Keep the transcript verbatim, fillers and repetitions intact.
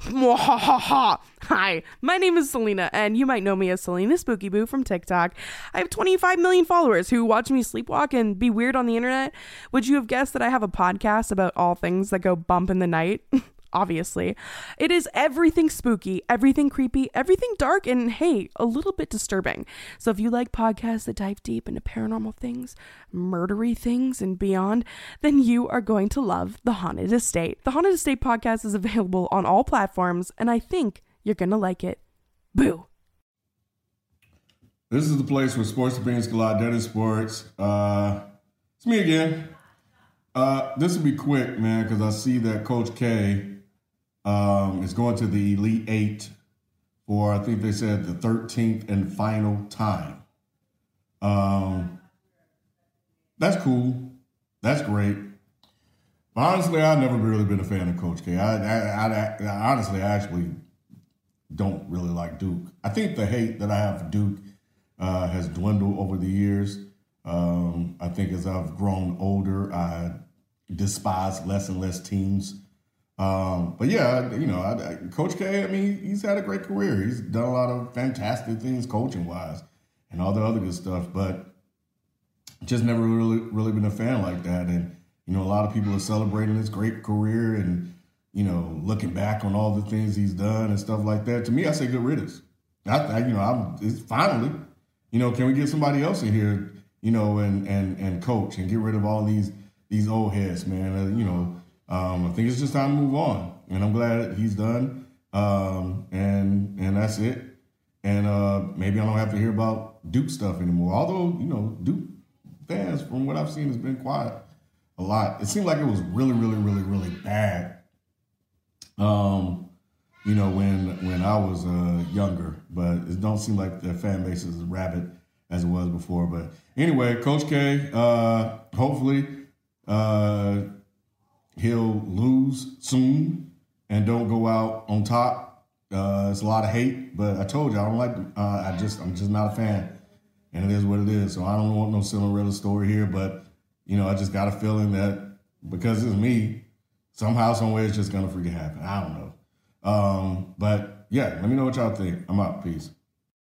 Hi, my name is Selena, and you might know me as Selena Spooky Boo from TikTok. I have twenty-five million followers who watch me sleepwalk and be weird on the internet. Would you have guessed that I have a podcast about all things that go bump in the night? Obviously. It is everything spooky, everything creepy, everything dark, and hey, a little bit disturbing. So if you like podcasts that dive deep into paranormal things, murdery things, and beyond, then you are going to love The Haunted Estate. The Haunted Estate podcast is available on all platforms, and I think you're going to like it. Boo. This is the place where sports opinions collide. That is sports. Uh, it's me again. Uh, this will be quick, man, because I see that Coach K Um, is going to the Elite Eight for, I think they said, the thirteenth and final time. Um, that's cool. That's great. But honestly, I've never really been a fan of Coach K. I, I, I, I honestly, I actually don't really like Duke. I think the hate that I have for Duke uh, has dwindled over the years. Um, I think as I've grown older, I despise less and less teams. Um, but yeah, you know, I, I, Coach K, I mean, he's had a great career. He's done a lot of fantastic things coaching wise and all the other good stuff, but just never really, really been a fan like that. And, you know, a lot of people are celebrating his great career and, you know, looking back on all the things he's done and stuff like that. To me, I say good riddance. I, I you know, I'm it's finally, you know, can we get somebody else in here, you know, and, and, and coach and get rid of all these, these old heads, man, uh, you know, Um, I think it's just time to move on, and I'm glad he's done, um, and and that's it. And uh, maybe I don't have to hear about Duke stuff anymore. Although, you know, Duke fans, from what I've seen, has been quiet a lot. It seemed like it was really, really, really, really bad, um, you know, when when I was uh, younger. But it don't seem like the fan base is as rabid as it was before. But anyway, Coach K, uh, hopefully, uh, he'll lose soon and don't go out on top. Uh, it's a lot of hate, but I told you I don't like. Uh, I just I'm just not a fan, and it is what it is. So I don't want no Cinderella story here, but you know I just got a feeling that because it's me, somehow, somewhere it's just gonna freaking happen. I don't know, um, but yeah, let me know what y'all think. I'm out. Peace.